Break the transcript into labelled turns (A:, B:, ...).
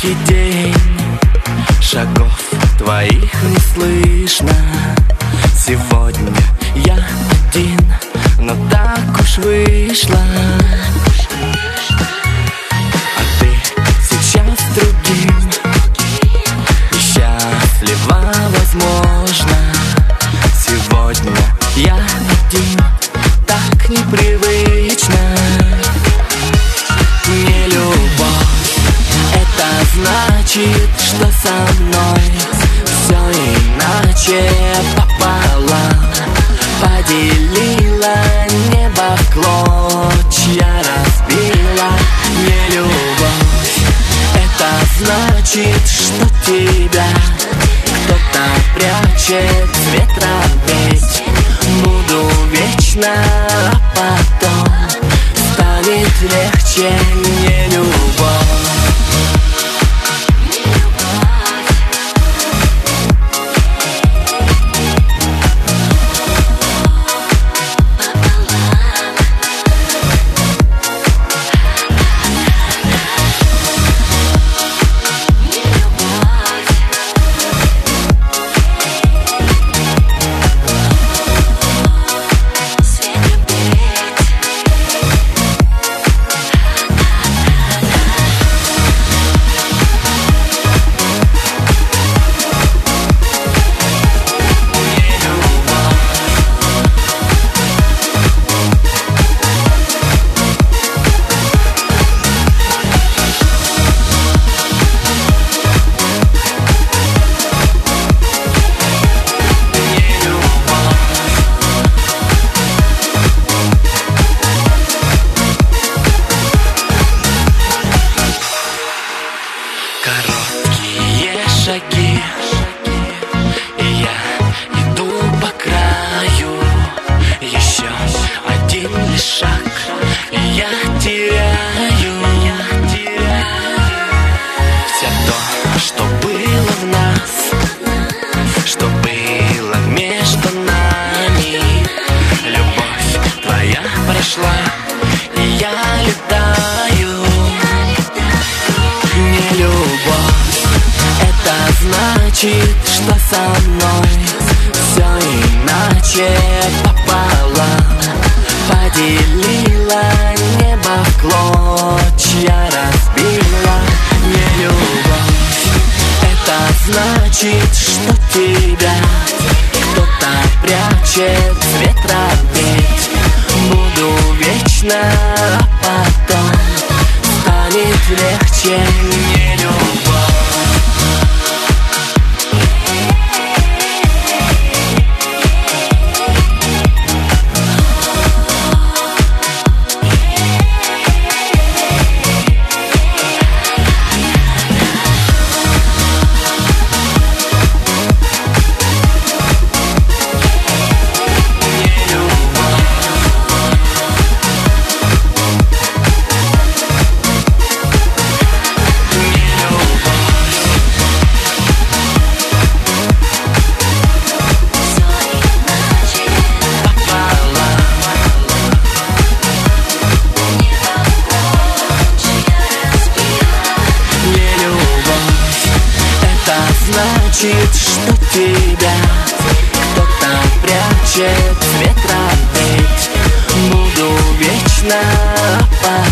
A: тихий день, шагов твоих не слышно. Сегодня я один, но так уж вышло. А ты сейчас с другим, и счастлива, возможно. Сегодня я один, так непривычно. Не любовь, это значит, что со мной все иначе пополам. Поделила небо в клочья, разбила. Не любовь, это значит, что тебя кто-то прячет с ветром петь. Буду вечно, а потом станет легче. Не любовь. Короткие шаги, и я иду по краю. Еще один лишь шаг, и я теряю все то, что было в нас, что было между нами. Любовь твоя прошла, и я летаю. Не любовь, это значит, что со мной все иначе пополам. Поделила небо в клочья, разбила. Не любовь, это значит, что тебя кто-то прячет с ветром петь. Буду вечно, а потом станет легче. Не любовь. Значит, что тебя кто-то прячет с ветром петь. Буду вечно, а